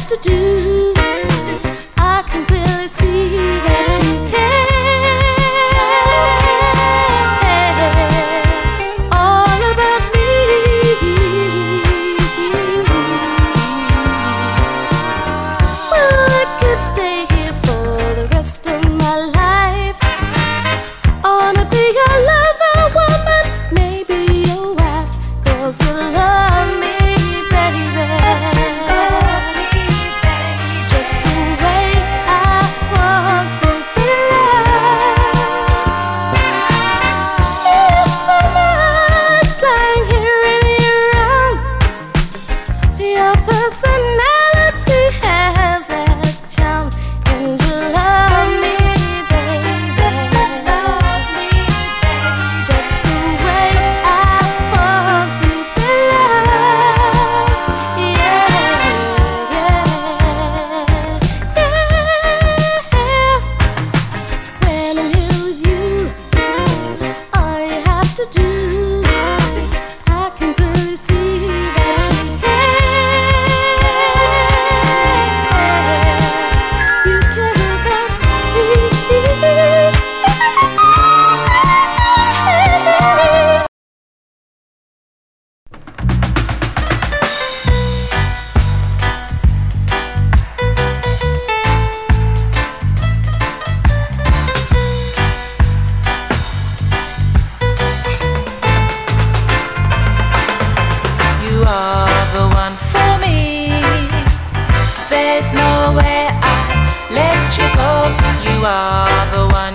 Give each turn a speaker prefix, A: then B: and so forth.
A: to do. I can clearly see that you care all about me. Well, I could stay here for the rest of my life. I wanna be your lover, woman, maybe your wife, 'cause you love me, baby. Just the way I want to be loved. It's so nice lying here in your arms. Your personality has that charm, and you love me, baby. Just the way I want to be loved. Yeah, yeah, yeah. When I'm here with you, all you have to do, I can clearly see that you care. You care about me.
B: You are the one for me. There's nowhere I let you go. You are the one